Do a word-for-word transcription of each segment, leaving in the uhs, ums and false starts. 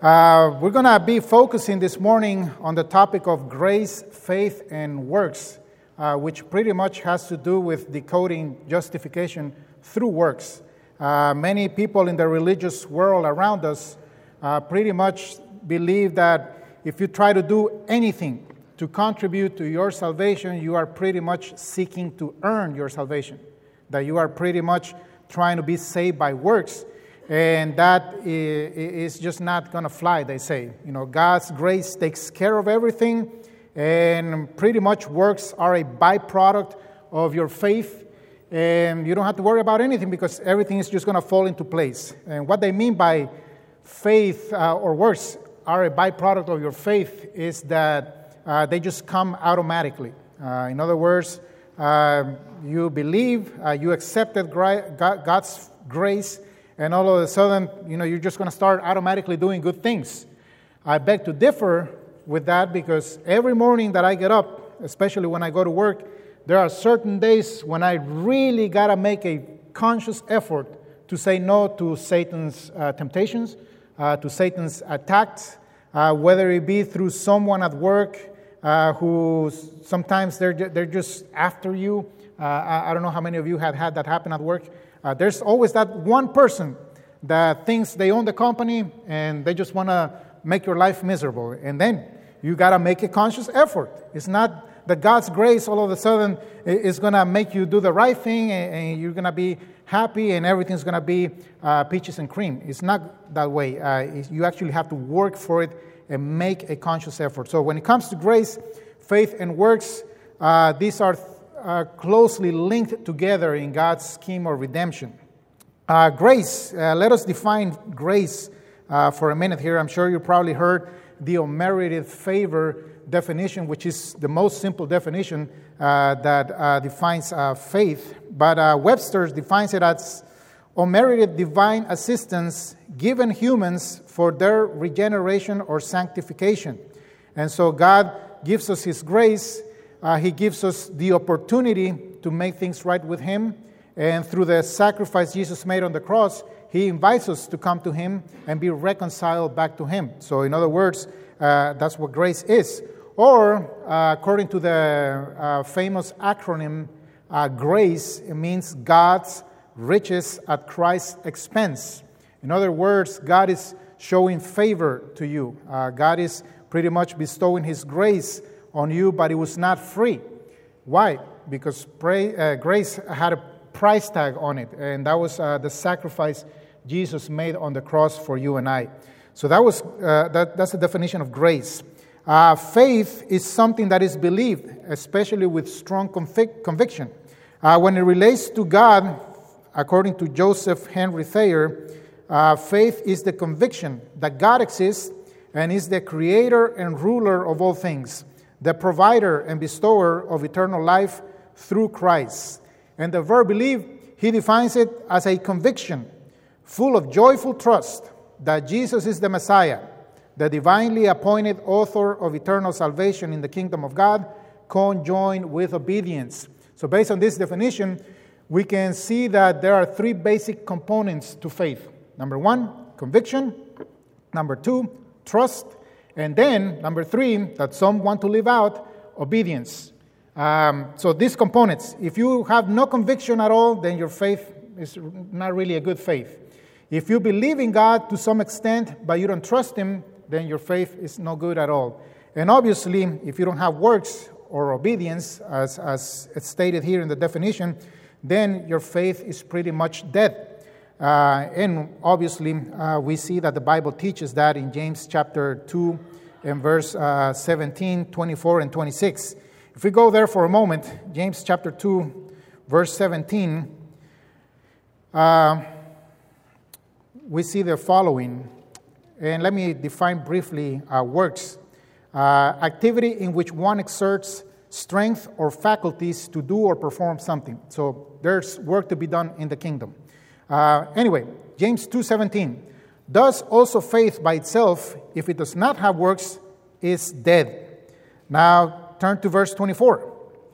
Uh, we're going to be focusing this morning on the topic of grace, faith, and works, uh, which pretty much has to do with decoding justification through works. Uh, many people in the religious world around us uh, pretty much believe that if you try to do anything to contribute to your salvation, you are pretty much seeking to earn your salvation, that you are pretty much trying to be saved by works. And that is just not going to fly, they say. You know, God's grace takes care of everything, and pretty much works are a byproduct of your faith. And you don't have to worry about anything because everything is just going to fall into place. And what they mean by faith uh, or works are a byproduct of your faith is that uh, they just come automatically. Uh, in other words, uh, you believe, uh, you accepted gra- God's grace, and all of a sudden, you know, you're just going to start automatically doing good things. I beg to differ with that because every morning that I get up, especially when I go to work, there are certain days when I really got to make a conscious effort to say no to Satan's uh, temptations, uh, to Satan's attacks, uh, whether it be through someone at work uh, who sometimes they're, they're just after you. Uh, I, I don't know how many of you have had that happen at work. Uh, there's always that one person that thinks they own the company and they just want to make your life miserable. And then you got to make a conscious effort. It's not that God's grace all of a sudden is going to make you do the right thing and, and you're going to be happy and everything's going to be uh, peaches and cream. It's not that way. Uh, you actually have to work for it and make a conscious effort. So when it comes to grace, faith, and works, uh, these are Uh, closely linked together in God's scheme of redemption. Uh, grace, uh, let us define grace uh, for a minute here. I'm sure you probably heard the unmerited favor definition, which is the most simple definition uh, that uh, defines uh, faith. But uh, Webster defines it as unmerited divine assistance given humans for their regeneration or sanctification. And so God gives us His grace. Uh, he gives us the opportunity to make things right with Him. And through the sacrifice Jesus made on the cross, He invites us to come to Him and be reconciled back to Him. So in other words, uh, that's what grace is. Or, uh, according to the uh, famous acronym, uh, GRACE, it means God's riches at Christ's expense. In other words, God is showing favor to you. Uh, God is pretty much bestowing His grace on you, but it was not free. Why? Because pray, uh, grace had a price tag on it, and that was uh, the sacrifice Jesus made on the cross for you and I. So that was uh, that, that's the definition of grace. Uh, faith is something that is believed, especially with strong convic- conviction. Uh, when it relates to God, according to Joseph Henry Thayer, uh, faith is the conviction that God exists and is the creator and ruler of all things, the provider and bestower of eternal life through Christ. And the verb believe, he defines it as a conviction, full of joyful trust that Jesus is the Messiah, the divinely appointed author of eternal salvation in the kingdom of God, conjoined with obedience. So based on this definition, we can see that there are three basic components to faith. Number one, conviction. Number two, trust. And then, number three, that some want to live out, obedience. Um, so these components, if you have no conviction at all, then your faith is not really a good faith. If you believe in God to some extent, but you don't trust Him, then your faith is no good at all. And obviously, if you don't have works or obedience, as, as it's stated here in the definition, then your faith is pretty much dead. Uh, and obviously, uh, we see that the Bible teaches that in James chapter two and verse uh, seventeen, twenty-four, and twenty-six. If we go there for a moment, James chapter two, verse seventeen, uh, we see the following. And let me define briefly uh, works. Uh, activity in which one exerts strength or faculties to do or perform something. So there's work to be done in the kingdom. Uh, anyway, James two seventeen. Thus also faith by itself, if it does not have works, is dead. Now turn to verse twenty-four.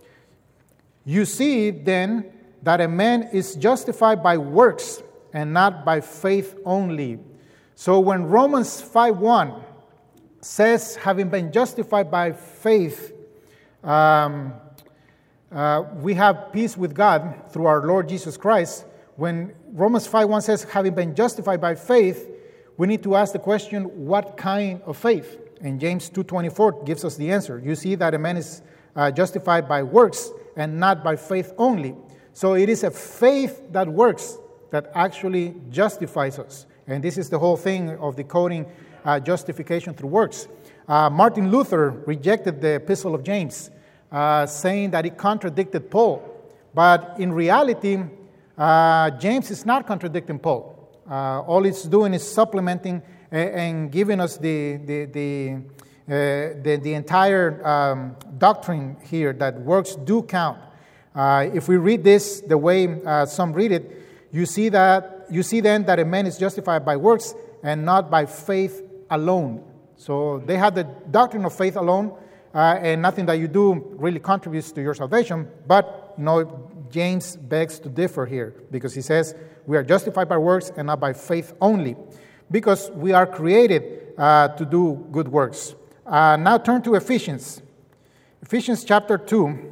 You see then that a man is justified by works and not by faith only. So when Romans five one says, having been justified by faith, um, uh, we have peace with God through our Lord Jesus Christ. When Romans five one says, having been justified by faith, we need to ask the question, what kind of faith? And James two twenty-four gives us the answer. You see that a man is uh, justified by works and not by faith only. So it is a faith that works that actually justifies us. And this is the whole thing of decoding uh, justification through works. Uh, Martin Luther rejected the Epistle of James, uh, saying that it contradicted Paul. But in reality, uh, James is not contradicting Paul. Uh, all it's doing is supplementing and, and giving us the the the, uh, the, the entire um, doctrine here that works do count. Uh, if we read this the way uh, some read it, you see that you see then that a man is justified by works and not by faith alone. So they had the doctrine of faith alone, uh, and nothing that you do really contributes to your salvation. But you know, James begs to differ here because he says we are justified by works and not by faith only, because we are created uh, to do good works. Uh, now turn to Ephesians, Ephesians chapter two.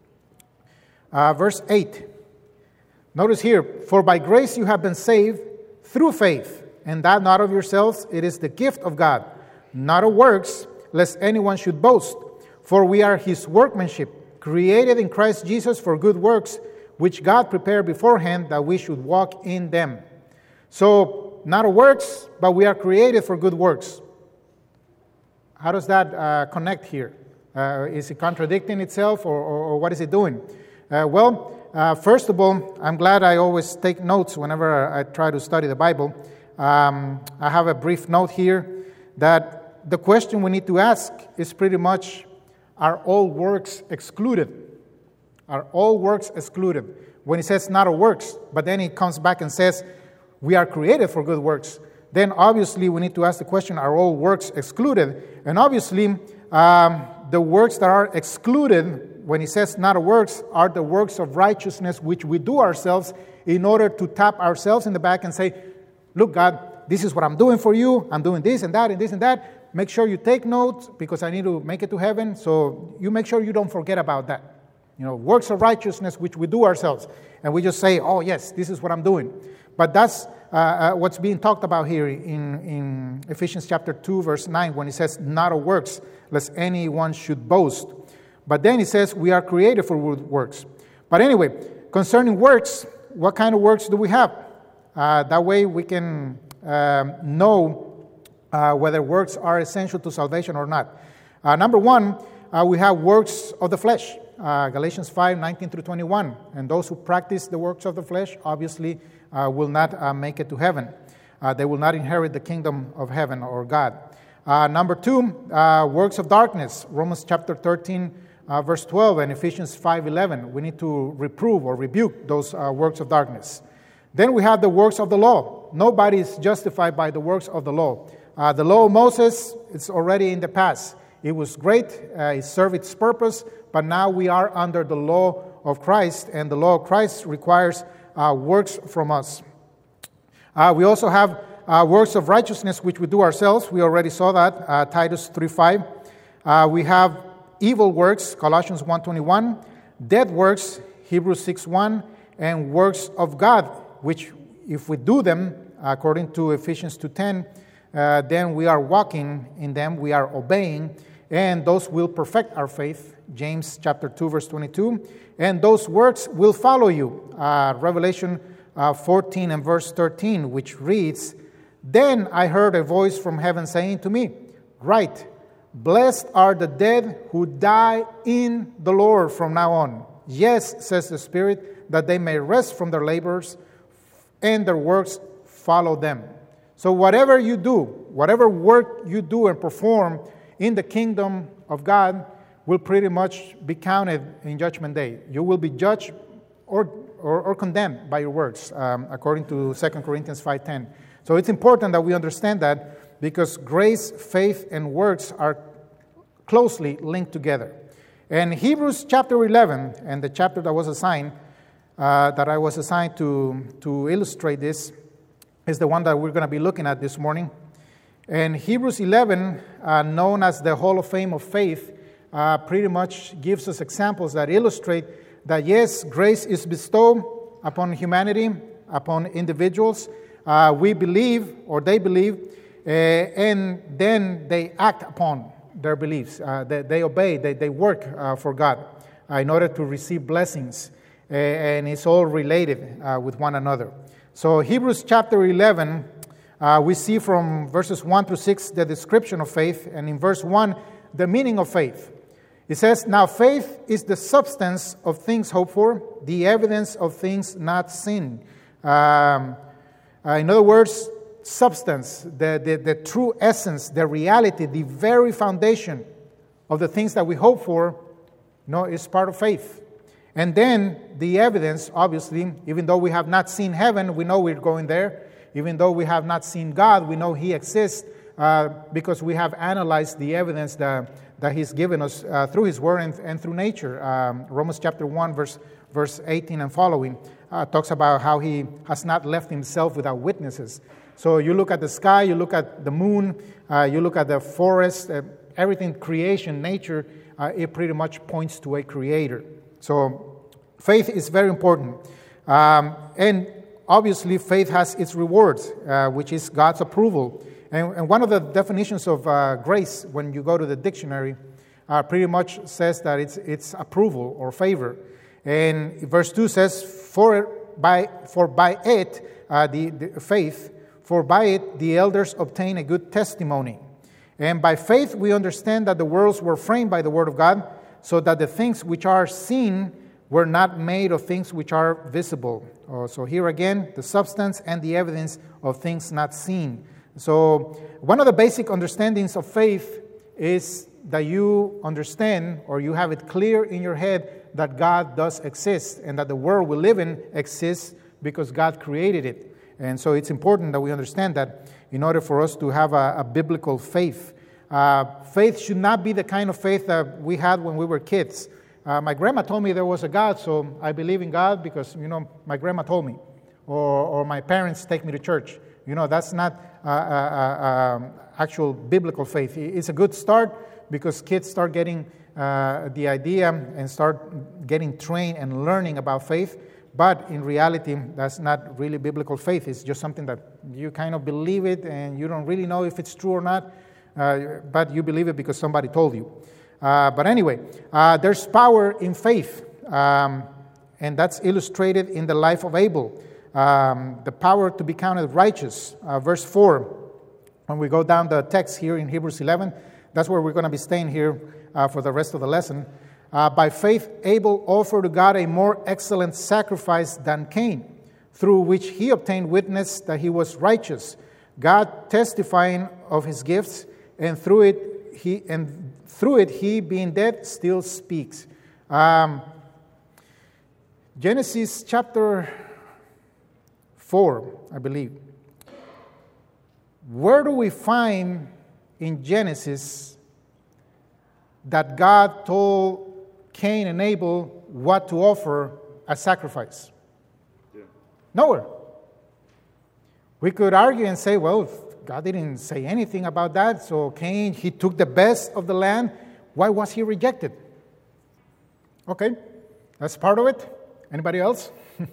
Uh, verse eight. Notice here, for by grace you have been saved through faith, and that not of yourselves, it is the gift of God, not of works, lest anyone should boast. For we are his workmanship, created in Christ Jesus for good works, which God prepared beforehand that we should walk in them. So, not of works, but we are created for good works. How does that uh, connect here? Uh, is it contradicting itself, or, or, or what is it doing? Uh, well, uh, first of all, I'm glad I always take notes whenever I try to study the Bible. Um, I have a brief note here that the question we need to ask is pretty much, are all works excluded? Are all works excluded? When he says not of works, but then he comes back and says, we are created for good works, then obviously we need to ask the question, are all works excluded? And obviously, um, the works that are excluded, when he says not of works, are the works of righteousness which we do ourselves in order to tap ourselves in the back and say, look, God, this is what I'm doing for you. I'm doing this and that and this and that. Make sure you take notes because I need to make it to heaven. So you make sure you don't forget about that. You know, works of righteousness which we do ourselves. And we just say, oh, yes, this is what I'm doing. But that's uh, uh, what's being talked about here in, in Ephesians chapter two, verse nine, when he says, not of works, lest anyone should boast. But then he says, we are created for good works. But anyway, concerning works, what kind of works do we have? Uh, that way we can um, know uh, whether works are essential to salvation or not. Uh, number one, uh, we have works of the flesh. Uh, Galatians five, nineteen through twenty-one. And those who practice the works of the flesh, obviously, uh, will not uh, make it to heaven. Uh, they will not inherit the kingdom of heaven or God. Uh, number two, uh, works of darkness. Romans chapter thirteen, Uh, verse twelve, and Ephesians five eleven, we need to reprove or rebuke those uh, works of darkness. Then we have the works of the law. Nobody is justified by the works of the law. Uh, the law of Moses, it's already in the past. It was great, uh, it served its purpose, but now we are under the law of Christ, and the law of Christ requires uh, works from us. Uh, we also have uh, works of righteousness which we do ourselves. We already saw that, uh, Titus three five. Uh, we have evil works, Colossians one twenty-one, dead works, Hebrews six one, and works of God, which if we do them, according to Ephesians two ten, uh, then we are walking in them, we are obeying, and those will perfect our faith, James chapter two, verse twenty-two, and those works will follow you, uh, Revelation uh, fourteen and verse thirteen, which reads, then I heard a voice from heaven saying to me, write, blessed are the dead who die in the Lord from now on. Yes, says the Spirit, that they may rest from their labors and their works follow them. So whatever you do, whatever work you do and perform in the kingdom of God will pretty much be counted in Judgment Day. You will be judged or, or, or condemned by your works, um, according to Second Corinthians five ten. So it's important that we understand that, because grace, faith, and works are closely linked together. And Hebrews chapter eleven, and the chapter that was assigned, uh, that I was assigned to, to illustrate this, is the one that we're going to be looking at this morning. And Hebrews eleven, uh, known as the Hall of Fame of Faith, uh, pretty much gives us examples that illustrate that, yes, grace is bestowed upon humanity, upon individuals. Uh, we believe, or they believe, uh, and then they act upon their beliefs. Uh, they, they obey, they, they work uh, for God uh, in order to receive blessings. Uh, and it's all related uh, with one another. So Hebrews chapter eleven, uh, we see from verses one to six the description of faith, and in verse one, the meaning of faith. It says, "Now faith is the substance of things hoped for, the evidence of things not seen." Um, uh, in other words, substance, the, the, the true essence, the reality, the very foundation of the things that we hope for, you know, is part of faith. And then the evidence, obviously, even though we have not seen heaven, we know we're going there. Even though we have not seen God, we know He exists uh, because we have analyzed the evidence that, that He's given us uh, through His Word and, and through nature. Um, Romans chapter one, verse, verse eighteen and following, uh, talks about how He has not left Himself without witnesses. So you look at the sky, you look at the moon, uh, you look at the forest, uh, everything, creation, nature, uh, it pretty much points to a creator. So faith is very important. Um, and obviously faith has its rewards, uh, which is God's approval. And, and one of the definitions of uh, grace, when you go to the dictionary, uh, pretty much says that it's it's approval or favor. And verse two says, for by, for by it, uh, the, the faith, for by it the elders obtain a good testimony. And by faith we understand that the worlds were framed by the word of God, so that the things which are seen were not made of things which are visible. Oh, so here again, the substance and the evidence of things not seen. So one of the basic understandings of faith is that you understand, or you have it clear in your head, that God does exist and that the world we live in exists because God created it. And so it's important that we understand that in order for us to have a, a biblical faith. Uh, faith should not be the kind of faith that we had when we were kids. Uh, my grandma told me there was a God, so I believe in God because, you know, my grandma told me. Or, or my parents take me to church. You know, that's not uh, uh, uh, actual biblical faith. It's a good start because kids start getting uh, the idea and start getting trained and learning about faith. But in reality, that's not really biblical faith. It's just something that you kind of believe it and you don't really know if it's true or not. Uh, but you believe it because somebody told you. Uh, but anyway, uh, there's power in faith, um, and that's illustrated in the life of Abel. Um, the power to be counted righteous. Uh, verse four, when we go down the text here in Hebrews eleven, that's where we're going to be staying here uh, for the rest of the lesson. Uh, by faith, Abel offered to God a more excellent sacrifice than Cain, through which he obtained witness that he was righteous, God testifying of his gifts, and through it he and through it he, being dead, still speaks. Um, Genesis chapter four, I believe. Where do we find in Genesis that God told Cain and Abel what to offer as sacrifice? Yeah. Nowhere. We could argue and say, well, God didn't say anything about that, so Cain, he took the best of the land. Why was he rejected? Okay, that's part of it. Anybody else?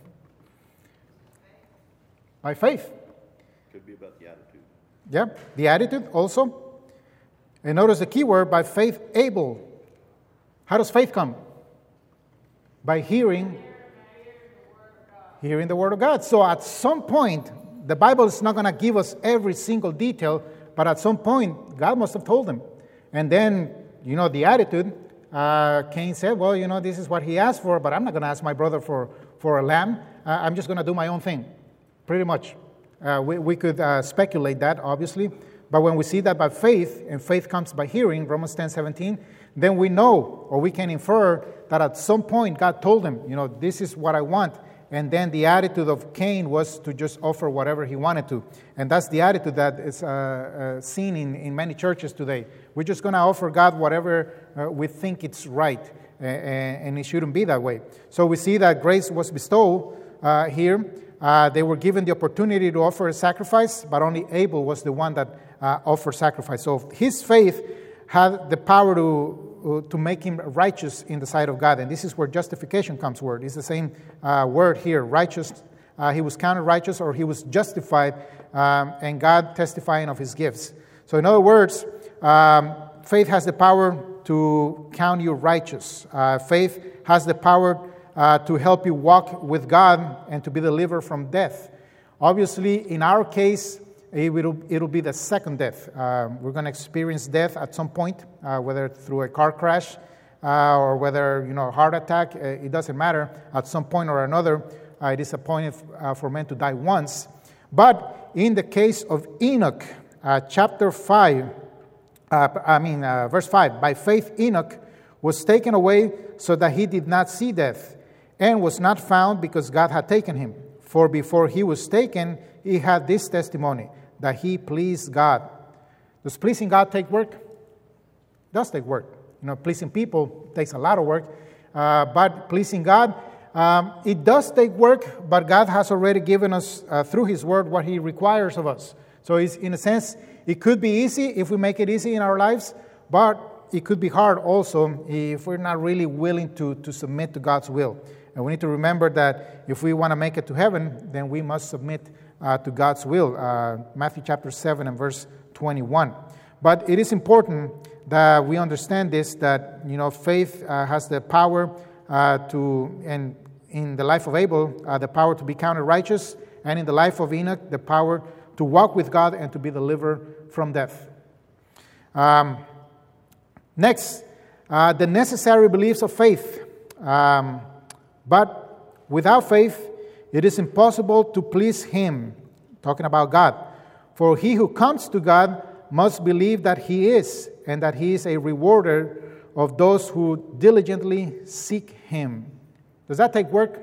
By faith. Could be about the attitude. Yeah, the attitude also. And notice the key word, by faith, Abel. How does faith come? By hearing, hearing the word of God. So at some point, the Bible is not going to give us every single detail, but at some point, God must have told them. And then, you know, the attitude, uh, Cain said, well, you know, this is what he asked for, but I'm not going to ask my brother for, for a lamb. Uh, I'm just going to do my own thing, pretty much. Uh, we, we could uh, speculate that, obviously. But when we see that by faith, and faith comes by hearing, Romans ten seventeen, then we know, or we can infer, that at some point God told him, you know, this is what I want. And then the attitude of Cain was to just offer whatever he wanted to. And that's the attitude that is uh, uh, seen in, in many churches today. We're just going to offer God whatever uh, we think it's right. Uh, and it shouldn't be that way. So we see that grace was bestowed uh, here. uh, they were given the opportunity to offer a sacrifice, but only Abel was the one that uh, offered sacrifice. So his faith had the power to, uh, to make him righteous in the sight of God. And this is where justification comes word. It's the same uh, word here, righteous. Uh, he was counted righteous, or he was justified, um, and God testifying of his gifts. So in other words, um, faith has the power to count you righteous. Uh, faith has the power uh, to help you walk with God and to be delivered from death. Obviously, in our case, it will, it'll be the second death. Uh, we're going to experience death at some point, uh, whether through a car crash uh, or whether, you know, a heart attack. Uh, it doesn't matter. At some point or another, uh, it is appointed uh, for men to die once. But in the case of Enoch, uh, chapter five, uh, I mean, uh, verse five, by faith Enoch was taken away so that he did not see death, and was not found because God had taken him. For before he was taken, he had this testimony, that he pleased God. Does pleasing God take work? It does take work. You know, pleasing people takes a lot of work. Uh, but pleasing God, um, it does take work, but God has already given us, uh, through his word, what he requires of us. So it's, in a sense, it could be easy if we make it easy in our lives, but it could be hard also if we're not really willing to, to submit to God's will. And we need to remember that if we want to make it to heaven, then we must submit uh, to God's will. Uh, Matthew chapter seven and verse twenty-one. But it is important that we understand this, that, you know, faith uh, has the power uh, to, and in the life of Abel, uh, the power to be counted righteous, and in the life of Enoch, the power to walk with God and to be delivered from death. Um, next, uh, the necessary beliefs of faith. Um, But without faith, it is impossible to please him. Talking about God. For he who comes to God must believe that he is, and that he is a rewarder of those who diligently seek him. Does that take work?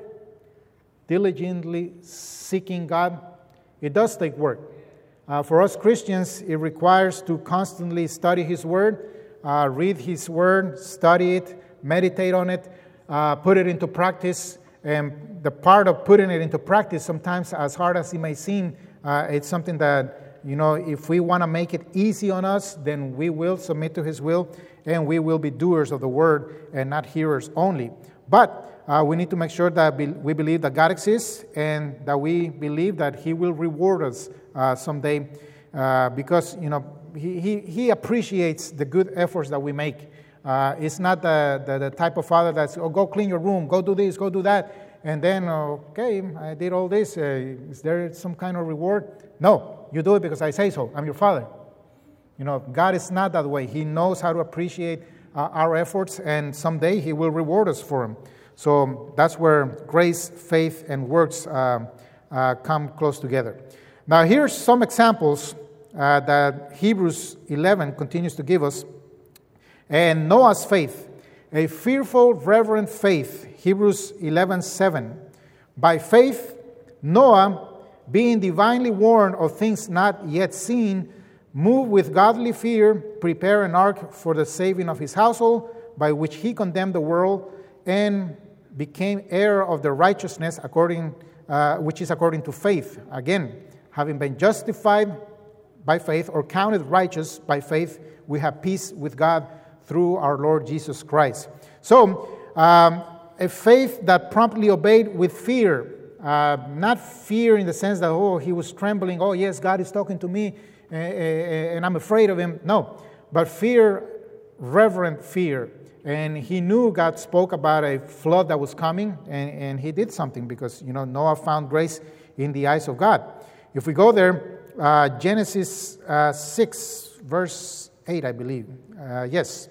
Diligently seeking God? It does take work. Uh, for us Christians, it requires to constantly study his word, uh, read his word, study it, meditate on it, Uh, put it into practice. And the part of putting it into practice, sometimes as hard as it may seem, uh, it's something that, you know, if we want to make it easy on us, then we will submit to his will, and we will be doers of the word and not hearers only. But uh, we need to make sure that we believe that God exists, and that we believe that he will reward us uh, someday, uh, because, you know, he, he, he appreciates the good efforts that we make. Uh, it's not the, the, the type of father that's, oh, go clean your room, go do this, go do that, and then, okay, I did all this. Uh, is there some kind of reward? No, you do it because I say so. I'm your father. You know, God is not that way. He knows how to appreciate uh, our efforts, and someday he will reward us for them. So that's where grace, faith, and works uh, uh, come close together. Now, here's some examples uh, that Hebrews eleven continues to give us. And Noah's faith, a fearful, reverent faith, Hebrews eleven seven. By faith, Noah, being divinely warned of things not yet seen, moved with godly fear, prepared an ark for the saving of his household, by which he condemned the world, and became heir of the righteousness according, uh, which is according to faith. Again, having been justified by faith, or counted righteous by faith, we have peace with God through our Lord Jesus Christ. So, um, a faith that promptly obeyed with fear. Uh, not fear in the sense that, oh, he was trembling, oh, yes, God is talking to me, uh, uh, and I'm afraid of him. No, but fear, reverent fear. And he knew God spoke about a flood that was coming, and, and he did something, because, you know, Noah found grace in the eyes of God. If we go there, uh, Genesis uh, six, verse eight, I believe. Uh, yes.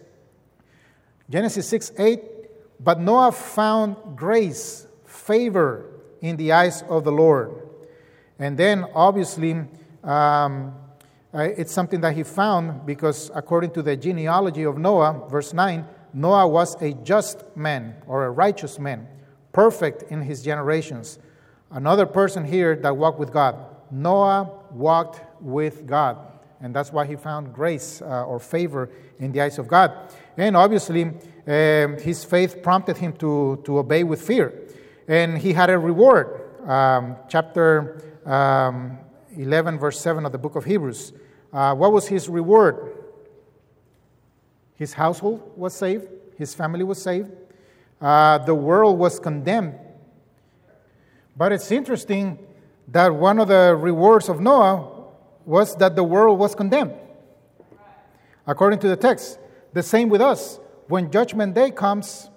Genesis six eight, but Noah found grace, favor in the eyes of the Lord. And then, obviously, um, it's something that he found, because according to the genealogy of Noah, verse nine, Noah was a just man, or a righteous man, perfect in his generations. Another person here that walked with God. Noah walked with God. And that's why he found grace uh, or favor in the eyes of God. And obviously, um, his faith prompted him to, to obey with fear. And he had a reward. um, chapter um, eleven, verse seven of the book of Hebrews. Uh, what was his reward? His household was saved. His family was saved. Uh, the world was condemned. But it's interesting that one of the rewards of Noah was that the world was condemned. According to the text, the same with us. When Judgment Day comes,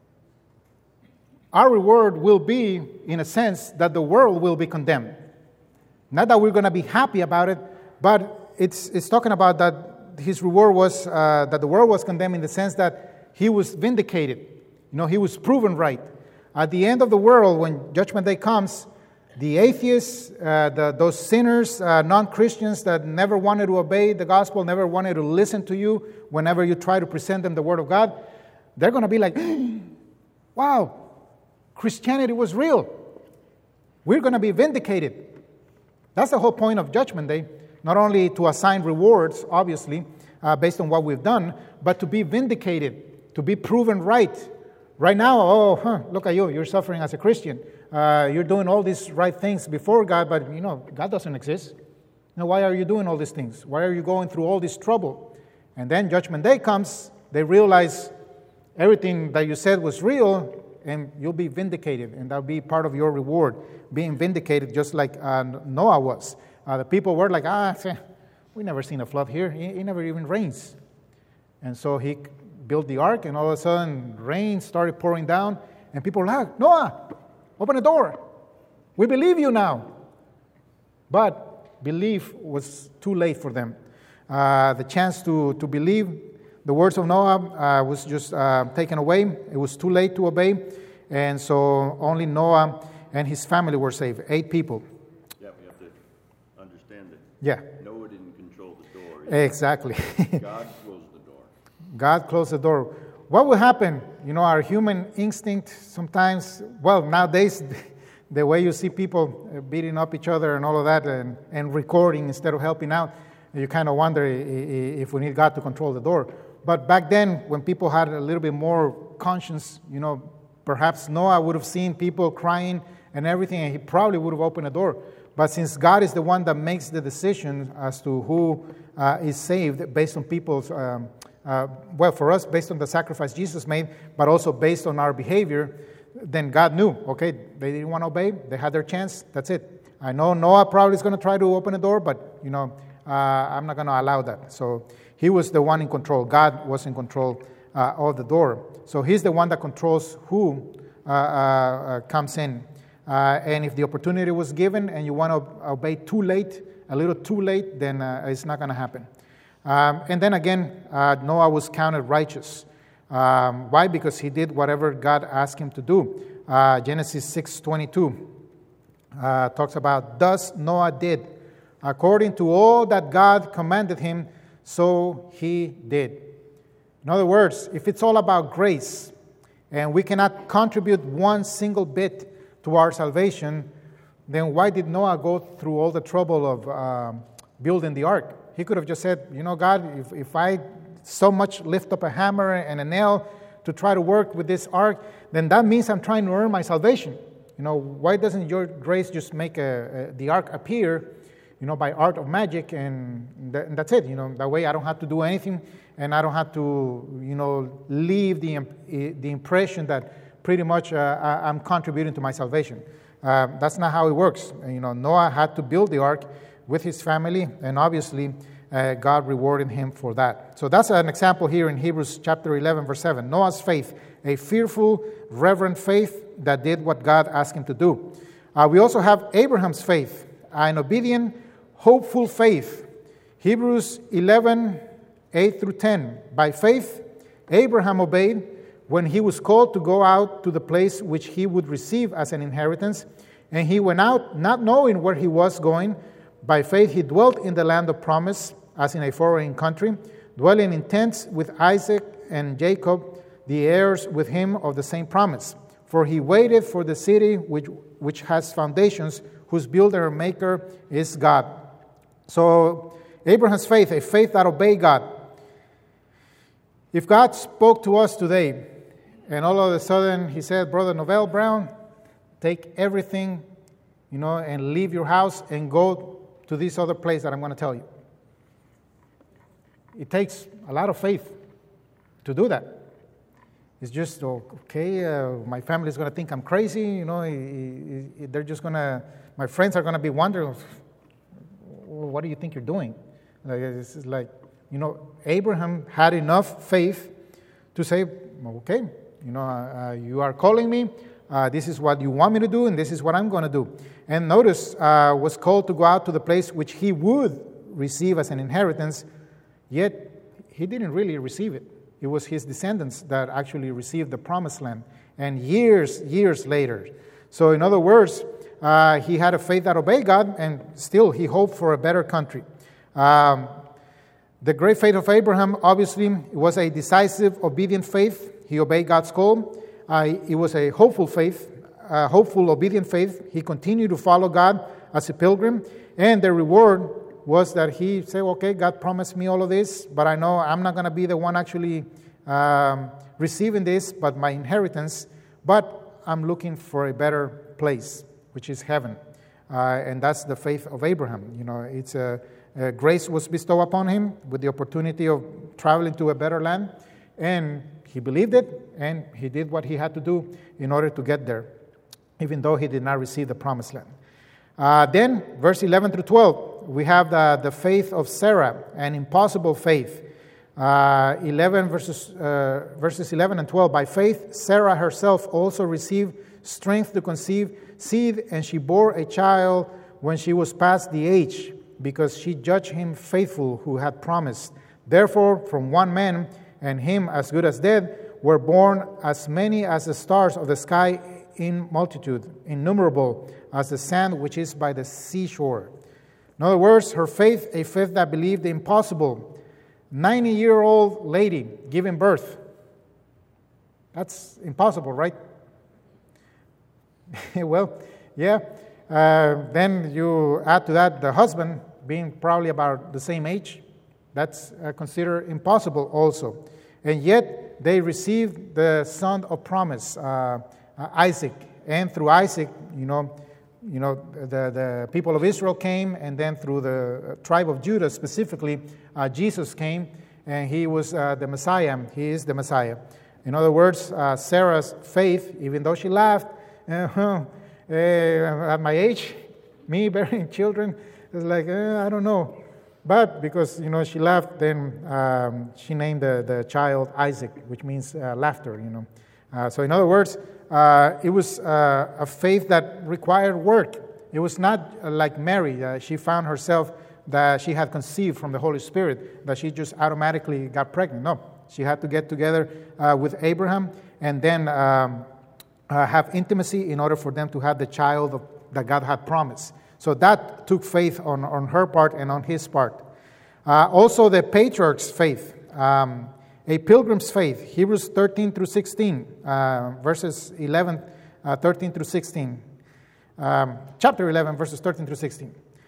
our reward will be, in a sense, that the world will be condemned. Not that we're going to be happy about it, but it's it's talking about that his reward was uh, that the world was condemned in the sense that he was vindicated. You know, he was proven right. At the end of the world, when Judgment Day comes, the atheists, uh, the, those sinners, uh, non-Christians that never wanted to obey the gospel, never wanted to listen to you whenever you try to present them the Word of God, they're going to be like, wow, Christianity was real. We're going to be vindicated. That's the whole point of Judgment Day. Not only to assign rewards, obviously, uh, based on what we've done, but to be vindicated, to be proven right. Right now, oh, huh, look at you, you're suffering as a Christian. Uh, you're doing all these right things before God, but, you know, God doesn't exist. Now, why are you doing all these things? Why are you going through all this trouble? And then Judgment Day comes, they realize everything that you said was real, and you'll be vindicated, and that'll be part of your reward, being vindicated just like uh, Noah was. Uh, the people were like, ah, we never seen a flood here. It, it never even rains. And so he built the ark, and all of a sudden, rain started pouring down, and people were like, Noah, open the door. We believe you now. But belief was too late for them. Uh, the chance to, to believe the words of Noah uh, was just uh, taken away. It was too late to obey. And so only Noah and his family were saved, eight people. Yeah. Noah didn't control the door. Exactly. God closed the door. God closed the door. What will happen? You know, our human instinct sometimes, well, nowadays, the way you see people beating up each other and all of that and, and recording instead of helping out, you kind of wonder if we need God to control the door. But back then, when people had a little bit more conscience, you know, perhaps Noah would have seen people crying and everything, and he probably would have opened the door. But since God is the one that makes the decision as to who uh, is saved based on people's, um, uh, well, for us, based on the sacrifice Jesus made, but also based on our behavior, then God knew, okay, they didn't want to obey, they had their chance, that's it. I know Noah probably is going to try to open the door, but, you know, uh, I'm not going to allow that. So he was the one in control. God was in control uh, of the door. So he's the one that controls who uh, uh, comes in. Uh, and if the opportunity was given and you want to obey too late, a little too late, then uh, it's not going to happen. Um, and then again, uh, Noah was counted righteous. Um, why? Because he did whatever God asked him to do. Uh, Genesis six twenty-two uh, talks about, thus Noah did, according to all that God commanded him, so he did. In other words, if it's all about grace, and we cannot contribute one single bit to our salvation, then why did Noah go through all the trouble of um, building the ark? He could have just said, you know, God, if, if I so much lift up a hammer and a nail to try to work with this ark, then that means I'm trying to earn my salvation. You know, why doesn't your grace just make a, a, the ark appear, you know, by art of magic, and, th- and that's it. You know, that way I don't have to do anything, and I don't have to, you know, leave the the impression that pretty much uh, I'm contributing to my salvation. Uh, that's not how it works. You know, Noah had to build the ark with his family, and obviously uh, God rewarded him for that. So that's an example here in Hebrews chapter eleven, verse seven. Noah's faith, a fearful, reverent faith that did what God asked him to do. Uh, we also have Abraham's faith, an obedient, hopeful faith. Hebrews eleven, eight through ten. By faith, Abraham obeyed when he was called to go out to the place which he would receive as an inheritance, and he went out not knowing where he was going. By faith he dwelt in the land of promise, as in a foreign country, dwelling in tents with Isaac and Jacob, the heirs with him of the same promise. For he waited for the city which, which has foundations, whose builder and maker is God. So Abraham's faith, a faith that obeyed God. If God spoke to us today, and all of a sudden he said, Brother Novell Brown, take everything you know, and leave your house and go to this other place that I'm going to tell you. It takes a lot of faith to do that. It's just, okay, uh, my family is going to think I'm crazy, you know, they're just going to, my friends are going to be wondering, what do you think you're doing? Like, it's like, you know, Abraham had enough faith to say, okay, you know, uh, you are calling me, uh, this is what you want me to do, and this is what I'm going to do. And notice, uh, was called to go out to the place which he would receive as an inheritance, yet he didn't really receive it. It was his descendants that actually received the promised land, and years, years later. So in other words, uh, he had a faith that obeyed God, and still he hoped for a better country. Um, the great faith of Abraham, obviously, was a decisive, obedient faith. He obeyed God's call. Uh, it was a hopeful faith, a hopeful, obedient faith. He continued to follow God as a pilgrim, and the reward was that he said, okay, God promised me all of this, but I know I'm not going to be the one actually um, receiving this, but my inheritance, but I'm looking for a better place, which is heaven. Uh, and that's the faith of Abraham. You know, it's a, a grace was bestowed upon him with the opportunity of traveling to a better land, and he believed it, and he did what he had to do in order to get there, even though he did not receive the promised land. Uh, then, verse eleven through twelve, we have the, the faith of Sarah, an impossible faith. Uh, eleven verses, uh, verses eleven and twelve. By faith, Sarah herself also received strength to conceive seed, and she bore a child when she was past the age, because she judged him faithful who had promised. Therefore, from one man, and him as good as dead, were born as many as the stars of the sky in multitude, innumerable as the sand which is by the seashore. In other words, her faith, a faith that believed the impossible. ninety-year-old lady giving birth. That's impossible, right? Well, yeah. Uh, then you add to that the husband being probably about the same age. That's uh, considered impossible also. And yet they received the son of promise, uh, uh, Isaac. And through Isaac, you know, You know, the, the people of Israel came, and then through the tribe of Judah specifically, uh, Jesus came, and he was uh, the Messiah. He is the Messiah. In other words, uh, Sarah's faith, even though she laughed, uh, uh, at my age, me bearing children, it's like, uh, I don't know. But because, you know, she laughed, then um, she named the, the child Isaac, which means uh, laughter, you know. Uh, so in other words, Uh, it was uh, a faith that required work. It was not uh, like Mary. Uh, she found herself that she had conceived from the Holy Spirit, that she just automatically got pregnant. No, she had to get together uh, with Abraham and then um, uh, have intimacy in order for them to have the child of, that God had promised. So that took faith on, on her part and on his part. Uh, also the patriarch's faith. Um, A pilgrim's faith, Hebrews thirteen through sixteen, uh, verses eleven, uh, thirteen through sixteen. Um, chapter eleven, verses thirteen through sixteen.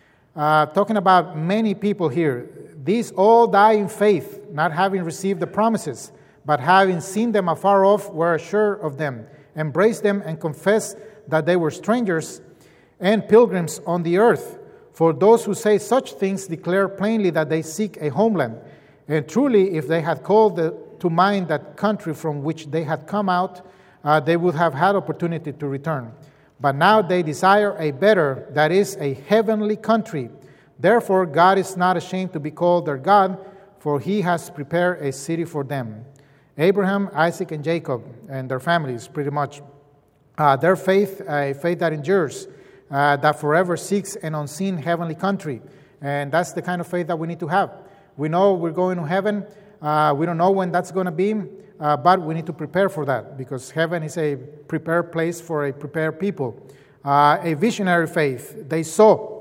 Uh, talking about many people here. These all die in faith, not having received the promises, but having seen them afar off, were assured of them, embraced them, and confessed that they were strangers and pilgrims on the earth. For those who say such things declare plainly that they seek a homeland. And truly, if they had called the, to mind that country from which they had come out, uh, they would have had opportunity to return. But now they desire a better, that is, a heavenly country. Therefore, God is not ashamed to be called their God, for he has prepared a city for them. Abraham, Isaac, and Jacob, and their families, pretty much. Uh, their faith, a faith that endures, uh, that forever seeks an unseen heavenly country. And that's the kind of faith that we need to have. We know we're going to heaven. Uh, we don't know when that's going to be, uh, but we need to prepare for that, because heaven is a prepared place for a prepared people. Uh, a visionary faith. They saw,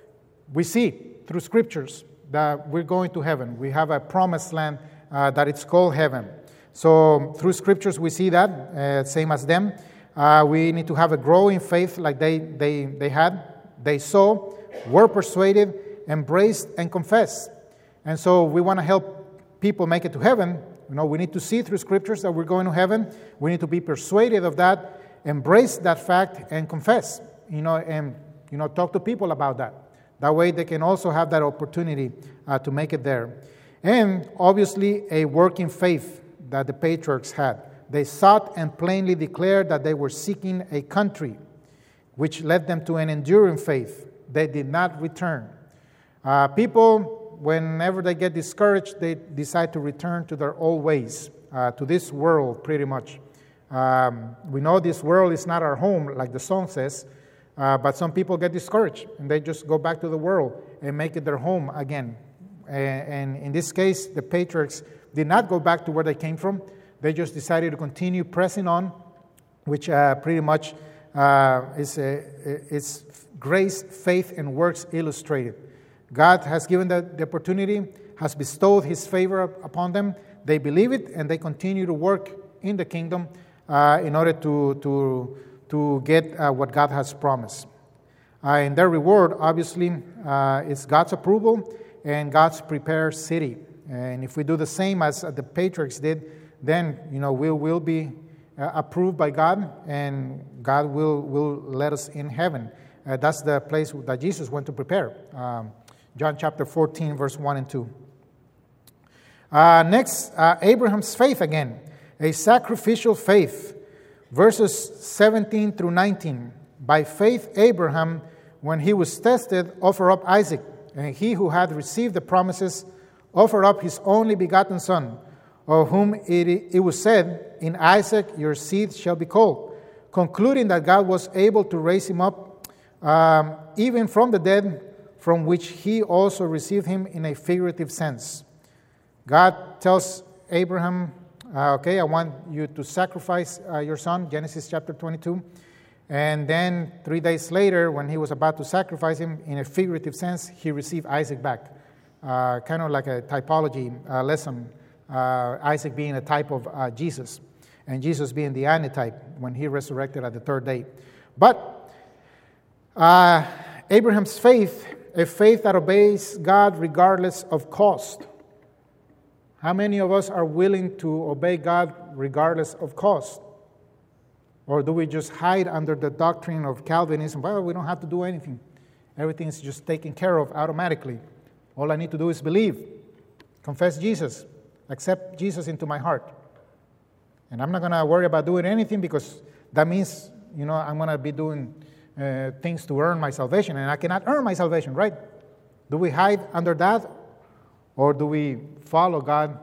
we see through scriptures that we're going to heaven. We have a promised land uh, that it's called heaven. So through scriptures we see that, uh, same as them. Uh, we need to have a growing faith like they, they, they had. They saw, were persuaded, embraced, and confessed. And so we want to help people make it to heaven. You know, we need to see through scriptures that we're going to heaven. We need to be persuaded of that, embrace that fact, and confess. You know, and you know, talk to people about that. That way they can also have that opportunity uh, to make it there. And obviously a working faith that the patriarchs had. They sought and plainly declared that they were seeking a country, which led them to an enduring faith. They did not return. Uh, people, whenever they get discouraged, they decide to return to their old ways, uh, to this world pretty much. Um, we know this world is not our home, like the song says, uh, but some people get discouraged, and they just go back to the world and make it their home again. And, and in this case, the patriarchs did not go back to where they came from. They just decided to continue pressing on, which uh, pretty much uh, is, a, is grace, faith, and works illustrated. God has given the, the opportunity, has bestowed His favor upon them. They believe it, and they continue to work in the kingdom uh, in order to, to, to get uh, what God has promised. Uh, and their reward, obviously, uh, is God's approval and God's prepared city. And if we do the same as the patriarchs did, then, you know, we will be uh, approved by God, and God will, will let us in heaven. Uh, that's the place that Jesus went to prepare. Um, John chapter fourteen, verse one and two. Uh, next, uh, Abraham's faith again. A sacrificial faith. Verses seventeen through nineteen. By faith, Abraham, when he was tested, offered up Isaac. And he who had received the promises offered up his only begotten son, of whom it, it was said, in Isaac your seed shall be called, concluding that God was able to raise him up um, even from the dead, from which he also received him in a figurative sense. God tells Abraham, uh, okay, I want you to sacrifice uh, your son, Genesis chapter twenty-two. And then three days later, when he was about to sacrifice him, in a figurative sense, he received Isaac back. Uh, kind of like a typology uh, lesson, uh, Isaac being a type of uh, Jesus, and Jesus being the antitype when he resurrected at the third day. But uh, Abraham's faith, a faith that obeys God regardless of cost. How many of us are willing to obey God regardless of cost? Or do we just hide under the doctrine of Calvinism? Well, we don't have to do anything. Everything's just taken care of automatically. All I need to do is believe, confess Jesus, accept Jesus into my heart. And I'm not going to worry about doing anything, because that means, you know, I'm going to be doing uh, things to earn my salvation, and I cannot earn my salvation, right? Do we hide under that, or do we follow God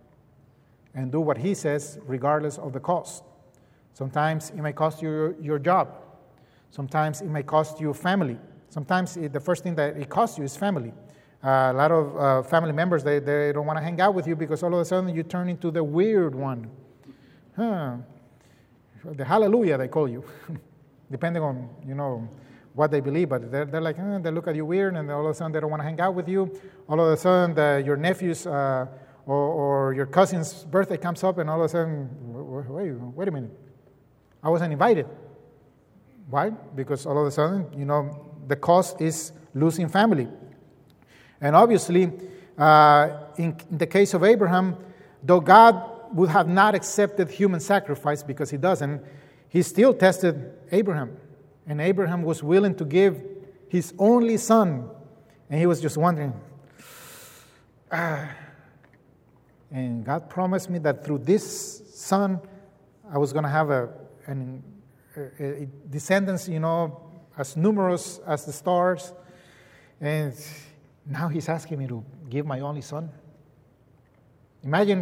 and do what He says regardless of the cost? Sometimes it may cost you your, your job. Sometimes it may cost you family. Sometimes it, the first thing that it costs you is family. Uh, a lot of uh, family members, they, they don't want to hang out with you because all of a sudden you turn into the weird one. Huh. The hallelujah, they call you, depending on, you know, what they believe. But they're, they're like, eh, they look at you weird, and all of a sudden they don't want to hang out with you. All of a sudden the, your nephew's uh, or, or your cousin's birthday comes up, and all of a sudden, wait, wait a minute. I wasn't invited. Why? Because all of a sudden, you know, the cost is losing family. And obviously, uh, in the case of Abraham, though God would have not accepted human sacrifice, because He doesn't, He still tested Abraham. And Abraham was willing to give his only son. And he was just wondering, ah. And God promised me that through this son, I was going to have a And uh, descendants, you know, as numerous as the stars. And now He's asking me to give my only son. Imagine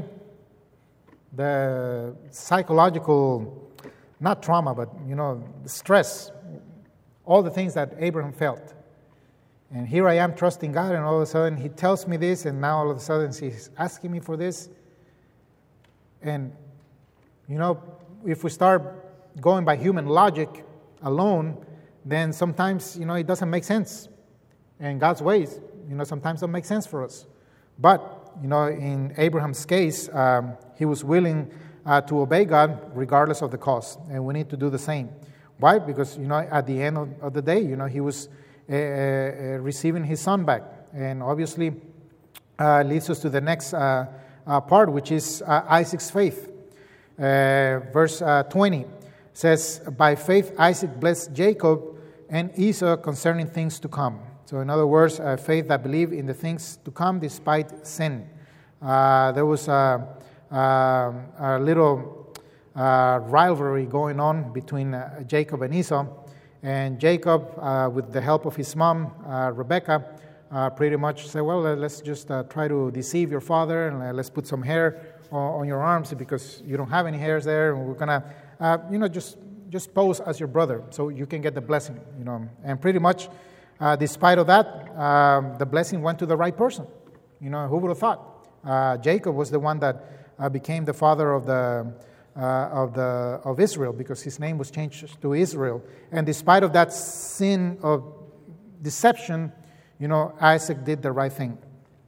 the psychological, not trauma, but, you know, the stress, all the things that Abraham felt. And here I am trusting God, and all of a sudden He tells me this, and now all of a sudden He's asking me for this. And, you know, if we start going by human logic alone, then sometimes, you know, it doesn't make sense. And God's ways, you know, sometimes don't make sense for us. But, you know, in Abraham's case, um, he was willing uh, to obey God regardless of the cost. And we need to do the same. Why? Because, you know, at the end of, of the day, you know, he was uh, uh, receiving his son back. And obviously uh, leads us to the next uh, uh, part, which is uh, Isaac's faith. Uh, verse uh, twenty. Says, by faith Isaac blessed Jacob, and Esau concerning things to come. So in other words, uh, faith that believed in the things to come despite sin. Uh, there was a, a, a little uh, rivalry going on between uh, Jacob and Esau. And Jacob, uh, with the help of his mom, uh, Rebekah, uh, pretty much said, well, let's just uh, try to deceive your father, and uh, let's put some hair on, on your arms because you don't have any hairs there, and we're going to, uh, you know, just just pose as your brother so you can get the blessing, you know. And pretty much, uh, despite of that, um, the blessing went to the right person. You know, who would have thought? Uh, Jacob was the one that uh, became the father of the Uh, of the of Israel, because his name was changed to Israel. And despite of that sin of deception, you know, Isaac did the right thing.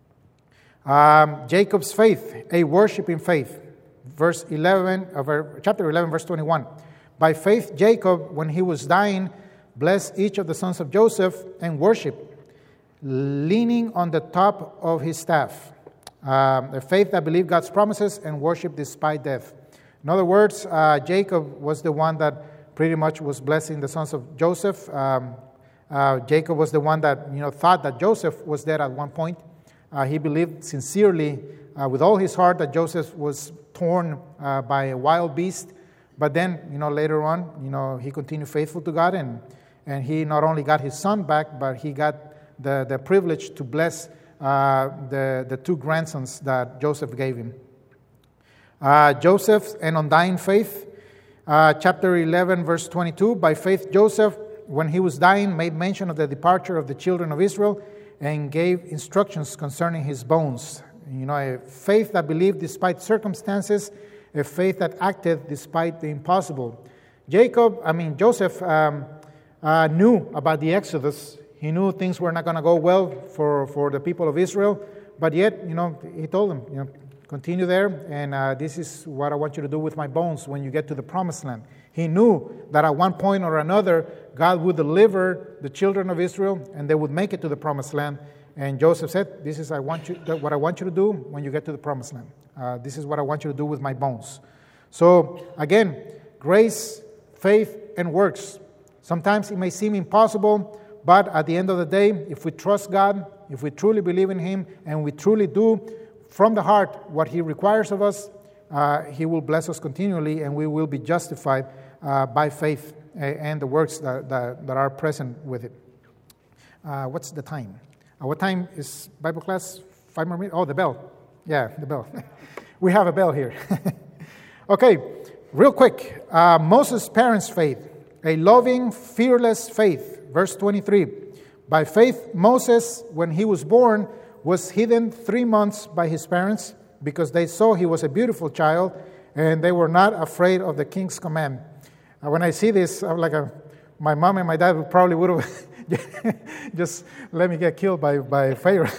Um, Jacob's faith, a worshiping faith. Verse eleven of our, chapter eleven, verse twenty-one. By faith, Jacob, when he was dying, blessed each of the sons of Joseph and worshipped, leaning on the top of his staff. Um, a faith that believed God's promises and worshipped despite death. In other words, uh, Jacob was the one that pretty much was blessing the sons of Joseph. Um, uh, Jacob was the one that, you know, thought that Joseph was dead at one point. Uh, he believed sincerely, uh, with all his heart, that Joseph was torn uh, by a wild beast. But then, you know, later on, you know, he continued faithful to God, and and he not only got his son back, but he got the the privilege to bless uh, the the two grandsons that Joseph gave him. Uh, Joseph and undying faith, uh, chapter eleven, verse twenty-two. By faith, Joseph, when he was dying, made mention of the departure of the children of Israel and gave instructions concerning his bones. You know, a faith that believed despite circumstances, a faith that acted despite the impossible. Jacob, I mean, Joseph um, uh, knew about the Exodus. He knew things were not going to go well for, for the people of Israel, but yet, you know, he told them, you know, continue there, and uh, this is what I want you to do with my bones when you get to the promised land. He knew that at one point or another, God would deliver the children of Israel, and they would make it to the promised land. And Joseph said, this is I want you, what I want you to do when you get to the promised land. Uh, this is what I want you to do with my bones. So, again, grace, faith, and works. Sometimes it may seem impossible, but at the end of the day, if we trust God, if we truly believe in Him, and we truly do from the heart what He requires of us, uh, He will bless us continually, and we will be justified uh, by faith and the works that, that, that are present with it. Uh, what's the time? Uh, what time is Bible class? Five more minutes? Oh, the bell. Yeah, the bell. We have a bell here. Okay, real quick. Uh, Moses' parents' faith, a loving, fearless faith. Verse twenty-three. By faith, Moses, when he was born, was hidden three months by his parents because they saw he was a beautiful child and they were not afraid of the king's command. Uh, when I see this, I'm like, a, my mom and my dad would probably would have just let me get killed by, by Pharaoh.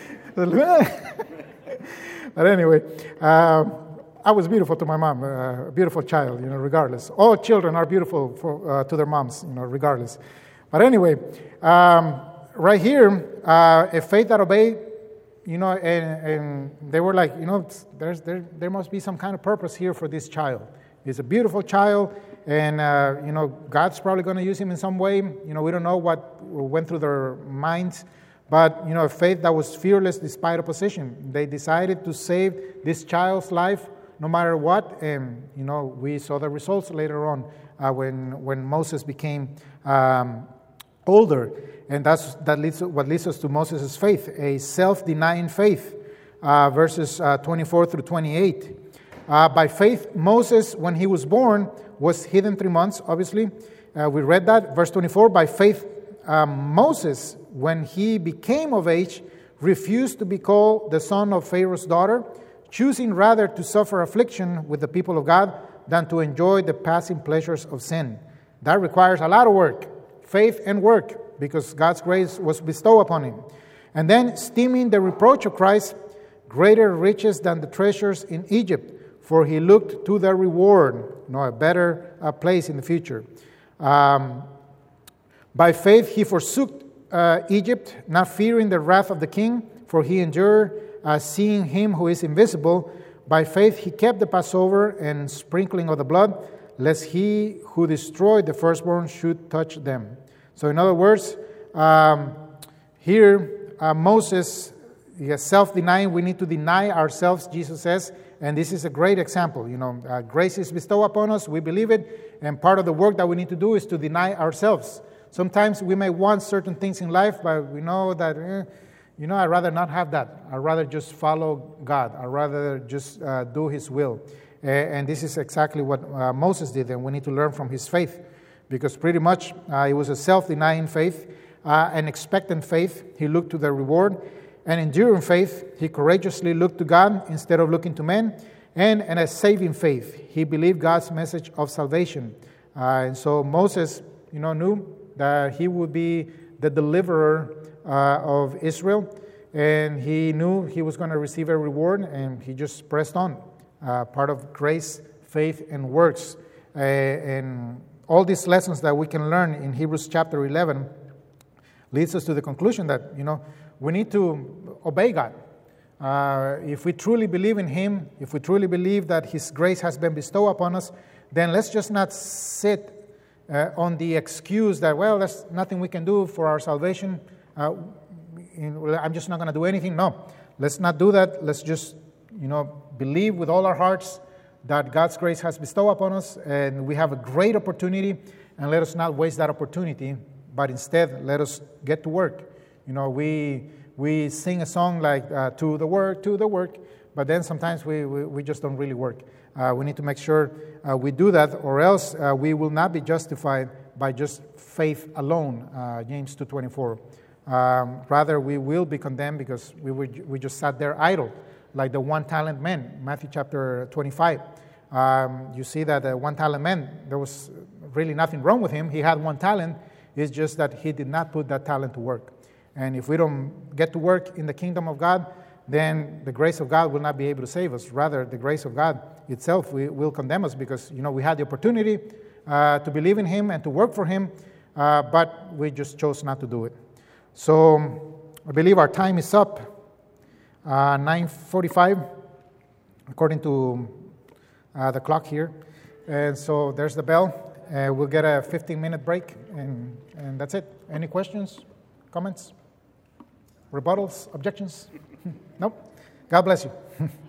But anyway, uh, I was beautiful to my mom, uh, a beautiful child, you know, regardless. All children are beautiful for, uh, to their moms, you know, regardless. But anyway, um, right here, uh, a faith that obeyed, you know, and, and they were like, you know, there's, there there must be some kind of purpose here for this child. He's a beautiful child, and, uh, you know, God's probably going to use him in some way. You know, we don't know what went through their minds, but, you know, a faith that was fearless despite opposition. They decided to save this child's life no matter what, and, you know, we saw the results later on uh, when, when Moses became um, older. And that's that leads what leads us to Moses' faith, a self-denying faith, uh, verses uh, twenty-four through twenty-eight. Uh, by faith, Moses, when he was born, was hidden three months, obviously. Uh, we read that. Verse twenty-four, by faith, um, Moses, when he became of age, refused to be called the son of Pharaoh's daughter, choosing rather to suffer affliction with the people of God than to enjoy the passing pleasures of sin. That requires a lot of work, faith and work, because God's grace was bestowed upon him. And then, esteeming the reproach of Christ greater riches than the treasures in Egypt, for he looked to the reward, you know, a better uh, place in the future. Um, by faith he forsook uh, Egypt, not fearing the wrath of the king, for he endured, uh, seeing him who is invisible. By faith he kept the Passover and sprinkling of the blood, lest he who destroyed the firstborn should touch them. So in other words, um, here uh, Moses is self-denying. We need to deny ourselves, Jesus says, and this is a great example. You know, uh, grace is bestowed upon us, we believe it, and part of the work that we need to do is to deny ourselves. Sometimes we may want certain things in life, but we know that, eh, you know, I'd rather not have that. I'd rather just follow God. I'd rather just uh, do His will. Uh, and this is exactly what uh, Moses did, and we need to learn from his faith. Because pretty much uh, it was a self-denying faith, uh, an expectant faith. He looked to the reward. An enduring faith. He courageously looked to God instead of looking to men. And, and a saving faith. He believed God's message of salvation. Uh, and so Moses, you know, knew that he would be the deliverer uh, of Israel. And he knew he was going to receive a reward. And he just pressed on. Uh, part of grace, faith, and works. Uh, and all these lessons that we can learn in Hebrews chapter eleven leads us to the conclusion that, you know, we need to obey God. Uh, if we truly believe in Him, if we truly believe that His grace has been bestowed upon us, then let's just not sit uh, on the excuse that, well, there's nothing we can do for our salvation. Uh, in, I'm just not going to do anything. No, let's not do that. Let's just, you know, believe with all our hearts that God's grace has bestowed upon us, and we have a great opportunity, and let us not waste that opportunity, but instead let us get to work. You know, we we sing a song like uh, to the work, to the work, but then sometimes we, we, we just don't really work. Uh, we need to make sure uh, we do that, or else uh, we will not be justified by just faith alone, uh, James two twenty-four. Um, rather, we will be condemned because we, were, we just sat there idle, like the one-talent man, Matthew chapter twenty-five. Um, you see that the one-talent man, there was really nothing wrong with him. He had one talent. It's just that he did not put that talent to work. And if we don't get to work in the kingdom of God, then the grace of God will not be able to save us. Rather, the grace of God itself will, will condemn us because, you know, we had the opportunity uh, to believe in Him and to work for Him, uh, but we just chose not to do it. So I believe our time is up. Uh, nine forty-five, according to uh, the clock here. And so there's the bell. Uh, we'll get a fifteen-minute break, and, and that's it. Any questions, comments, rebuttals, objections? Nope. God bless you.